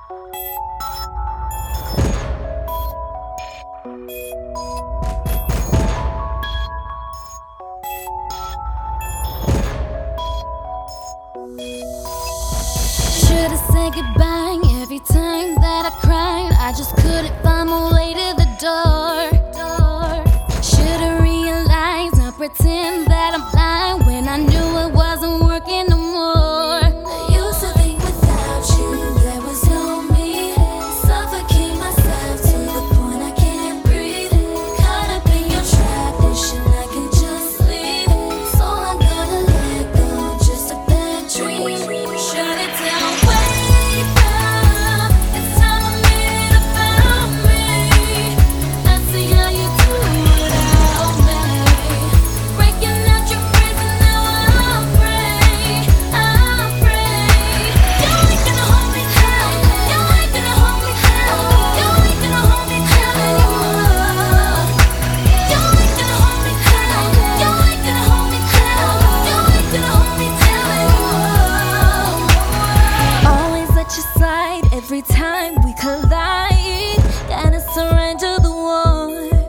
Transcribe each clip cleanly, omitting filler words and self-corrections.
Should've said goodbye every time that I cried. I just couldn't find my way to the door. Should've realized, not pretend that I'm blind when I knew it wasn't working no more. I used to think without you there was no me. Suffocate myself to the point I can't breathe. Caught up in your trap, wishing I could just leave. So I'm gonna let go, just a bad dream. Shut it down, wake up. It's time I made it about me. Let's see how you do without me. Breaking out your prison, now I'm free. I'm free. You ain't gonna hold me down. You ain't gonna hold me down. You ain't gonna hold me down anymore. You ain't gonna hold me down. You ain't gonna hold me down. You ain't gonna hold me down anymore. Always at your side every time we collide. Gotta surrender the war.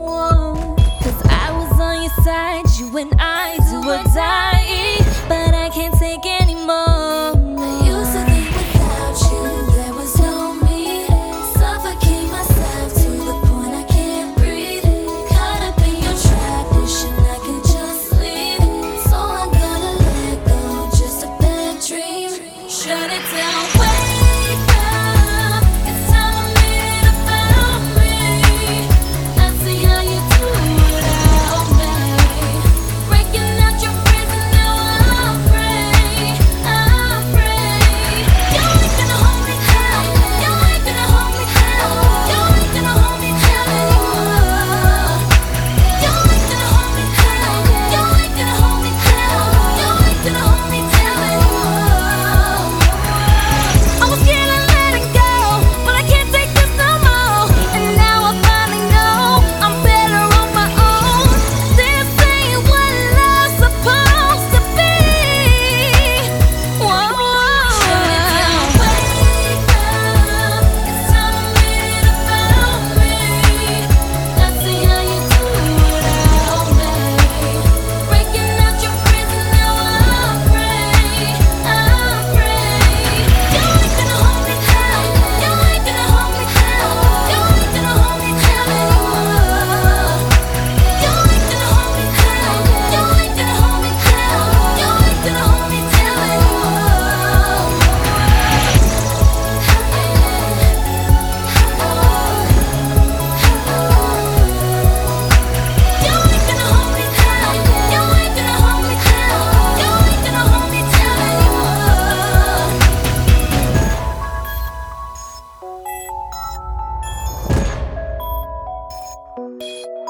'Cause I was on your side, you and I do or die. But I can't take anymore. I used to think without you there was no me. Suffocate myself to the point I can't breathe. Caught up in your trap, wishing I could just leave. So I'm gonna let go, just a bad dream. Shut it down, wake up. It's time I made it about me. Let's see how you do without me. Breaking out your prison, now I'm free. I'm free. You ain't gonna hold me down. You ain't gonna hold me down. You ain't gonna hold me down anymore. You ain't gonna hold me down. You ain't gonna hold me down. You ain't gonna hold me down anymore. I was scared of letting go, but I can't take this no more. And now I finally know I'm better on my own. This ain't what love's supposed to be. Whoa. Shut it down, wake up. It's time I made it about me. Let's see how you do without me. Breaking out your prison, now I'm free. I'm free. You ain't gonna hold me down. You ain't gonna hold me down. You ain't gonna hold me down anymore. You ain't gonna hold me down. You ain't gonna hold me down. You ain't gonna hold me down anymore. You ain't gonna hold me down. You ain't gonna hold me down. You ain't gonna hold me down anymore.